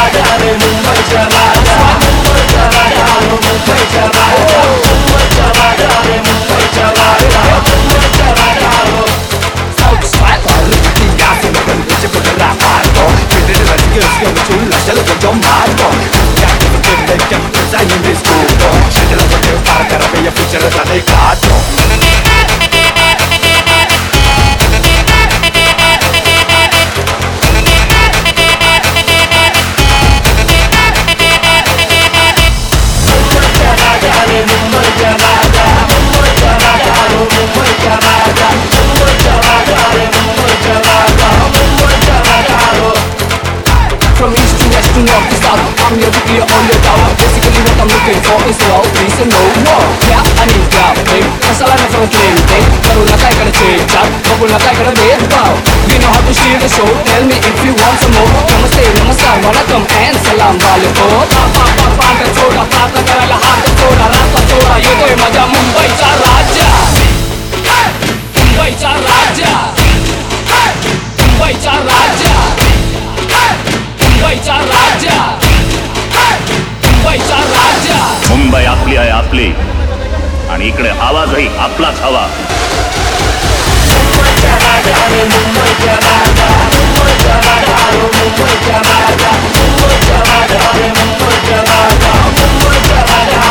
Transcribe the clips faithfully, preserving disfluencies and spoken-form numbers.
राजा रे मुंबईचा राजा मुंबईचा राजा मुंबईचा राजा मुंबईचा राजा रे मुंबईचा राजा मुंबईचा राजा South Side Politica se me conduce por el rapato Tiene la discusión chula, se lo voy a mato Ya que me quedé que me pesa en mi escudo Se la voy a para que la bella ficha la de gato From east to west to north to south, I'm here to clear all your doubt. Basically what I'm looking for is love, peace and no war. Yeah, I need nothing, kasalanan from claiming. Pero na tayo kada change up, bubble na tayo kada bedbow. We know how to steal the show, tell me if you want some more. Namaste, namaskar, vanakkam and salam waleko. Pa pa pa paanda choda, paata kara lahat choda, rasta choda. Ye toh maja Mumbaicha raja, Mumbaicha raja, Mumbaicha raja. मुंबईचा राजा मुंबईचा राजा मुंबई आपली आहे आपली आणि इकडे आवाजही आपलाच हवा मुंबईचा राजा रे मुंबईचा राजा मुंबईचा राजा मुंबईचा राजा मुंबईचा राजा रे मुंबईचा राजा मुंबईचा राजा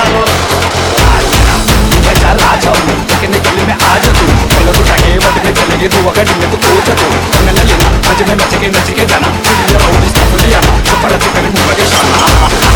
मुंबईचा राजा लेकिन गली में आ जा तू चलो तो टाके बट में चलेगी तू अगर दिन में तो कोच तू मैं न लेना मजे में मचे के नच के जाना दुनिया और इस दुनिया में तो पड़ा तो करे मुंबई के शान